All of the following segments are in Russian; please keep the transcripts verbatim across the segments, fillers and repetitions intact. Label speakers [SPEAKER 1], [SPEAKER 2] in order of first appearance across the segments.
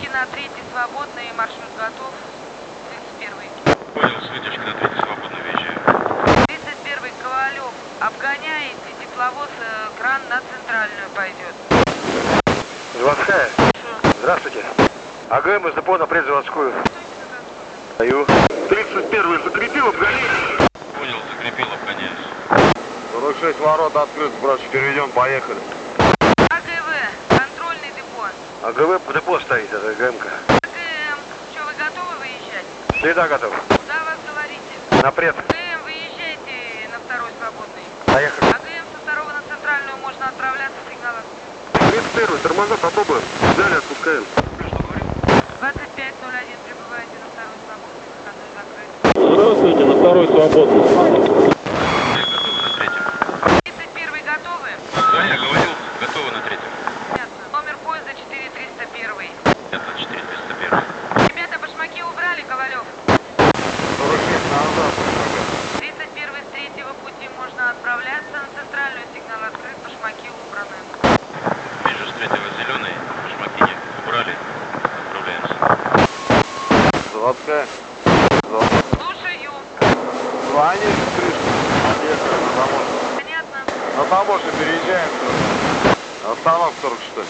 [SPEAKER 1] вытяжки на третий свободный, маршрут готов. тридцать первый.
[SPEAKER 2] Понял, с вытяжки на третий свободно въезжаю.
[SPEAKER 1] тридцать первый Ковалев. Обгоняете тепловоз, э, кран на центральную пойдет.
[SPEAKER 3] Заводская. Здравствуйте. АГМ из депо на предзаводскую. Даю.
[SPEAKER 4] тридцать первый закрепил, обгоняй.
[SPEAKER 2] Понял, закрепил, обгоняюсь.
[SPEAKER 4] сорок шесть ворот открыт, сброс переведен, поехали.
[SPEAKER 1] АГВ, контрольный депо.
[SPEAKER 3] АГВ по депо стоит, это АГМ-ка.
[SPEAKER 1] АГМ, что, вы готовы выезжать?
[SPEAKER 3] Всегда готов.
[SPEAKER 1] Куда вас говорите?
[SPEAKER 3] Напред.
[SPEAKER 1] АГМ, выезжайте на второй свободный.
[SPEAKER 3] Поехали.
[SPEAKER 1] АГМ со второго на центральную можно отправляться, сигнал.
[SPEAKER 4] тридцать первый, тормоза попробуем. Взяли, отпускаем.
[SPEAKER 1] двадцать пять ноль один, прибывайте на второй свободный, выходной закрыт.
[SPEAKER 4] Здравствуйте, на второй свободный.
[SPEAKER 2] Готовы на третьем.
[SPEAKER 1] тридцать первый готовы?
[SPEAKER 2] Да, я говорил, готовы на третьем.
[SPEAKER 1] Понятно. Номер поезда четыре триста один.
[SPEAKER 2] Это четыре триста один.
[SPEAKER 1] Ребята, башмаки убрали, Ковалев?
[SPEAKER 4] сорок шесть назад.
[SPEAKER 1] тридцать первый с третьего пути можно отправляться на центральную, сигнал открыт, башмаки убраны.
[SPEAKER 2] Вижу, с третьего зеленый, башмаки не убрали. Отправляемся.
[SPEAKER 4] Заводская.
[SPEAKER 1] Слушаю.
[SPEAKER 4] Звони, крышку. Подъехали на таможню.
[SPEAKER 1] Понятно.
[SPEAKER 4] На таможню переезжаем. Остановка сорок шестой.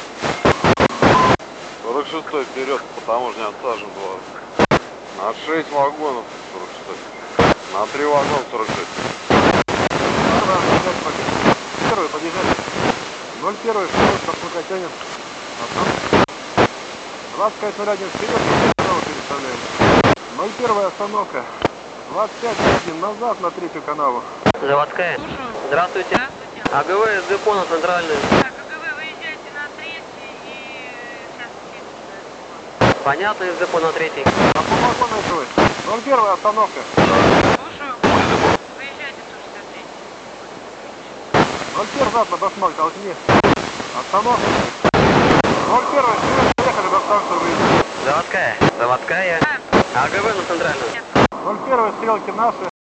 [SPEAKER 4] сорок шестой вперед, по таможне отсажен два. На шесть вагонов сорок шестой. На три вагона сорок шесть. Первый подъезжали. ноль первый, второй, пока тянет. двадцать пять ноль один вперед, справа переставляем. ноль первая остановка. двадцать пять один назад на третью канаву.
[SPEAKER 5] Заводская.
[SPEAKER 1] Слушаю.
[SPEAKER 5] Здравствуйте.
[SPEAKER 1] Здравствуйте.
[SPEAKER 5] АГВ из депо на центральную.
[SPEAKER 1] Так, АГВ, выезжайте на третий и сейчас едете.
[SPEAKER 5] Понятно, из депо на третий.
[SPEAKER 4] А по вагону свой. ноль первая остановка.
[SPEAKER 1] Слушаю. Выезжайте сто шестьдесят три.
[SPEAKER 4] ноль первый зад на Башмак, толкни. Остановка. ноль первый, поехали на станцию выезжать.
[SPEAKER 5] Заводская. Заводская.
[SPEAKER 1] Да,
[SPEAKER 5] АГВ на центральную.
[SPEAKER 1] понятно.
[SPEAKER 4] ноль первый, стрелки наши.